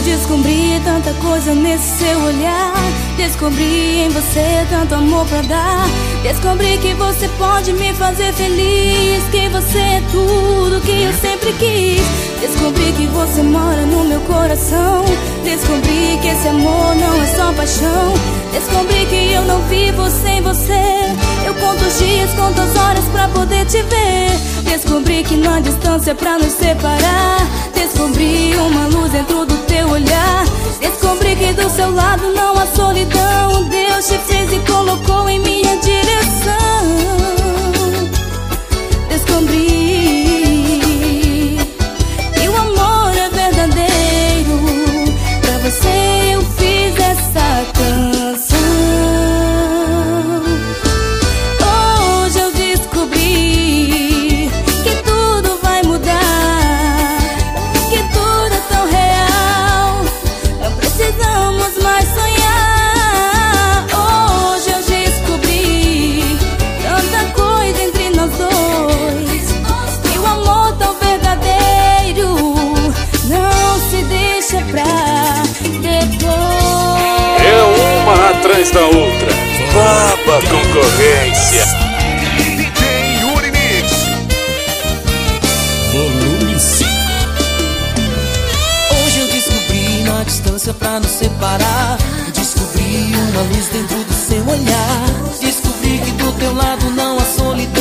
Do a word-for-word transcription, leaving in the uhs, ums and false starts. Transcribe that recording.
descobri tanta coisa nesse seu olhar. Descobri em você tanto amor pra dar. Descobri que você pode me fazer feliz, que você é tudo que eu sempre quis. Descobri que você mora no meu coração. Descobri que esse amor não é só paixão. Descobri que eu não vivo sem você. Eu conto os dias, conto as horas pra poder te ver. Descobri que não há distância pra nos separar. Descobri uma luz dentro do teu olhar. Descobri que do seu lado não há solidão. Deus te fez e colocou em minha direção. Descobri que o amor é verdadeiro. Pra você eu fiz essa canção. Hoje eu descobri que tudo vai mudar, que tudo é tão real, não precisamos mais sonhar. Hoje eu descobri tanta coisa entre nós dois, e o amor tão verdadeiro não se deixa pra depois. É uma atrás da outra, baba concorrência. D J Yuri Mix. Volume cinco. Hoje eu descobri na distância pra nos separar. Descobri uma luz dentro do seu olhar. Descobri que do teu lado não há solidão.